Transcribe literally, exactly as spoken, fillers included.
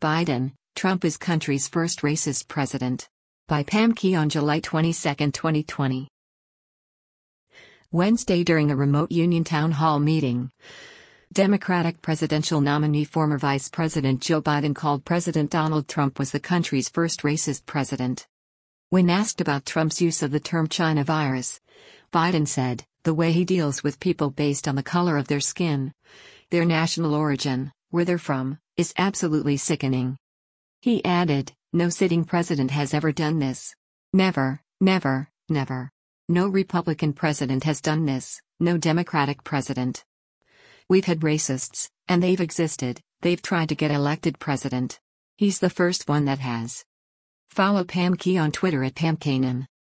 Biden, Trump is country's first racist president. By Pam Key on July twenty-second, twenty twenty. Wednesday, during a remote Union Town Hall meeting, Democratic presidential nominee former Vice President Joe Biden called President Donald Trump was the country's first racist president. When asked about Trump's use of the term China virus, Biden said, "The way he deals with people based on the color of their skin, their national origin, where they're from, is absolutely sickening." He added, "No sitting president has ever done this. Never, never, never. No Republican president has done this, no Democratic president. We've had racists, and they've existed, they've tried to get elected president. He's the first one that has." Follow Pam Key on Twitter at Pam Kanan.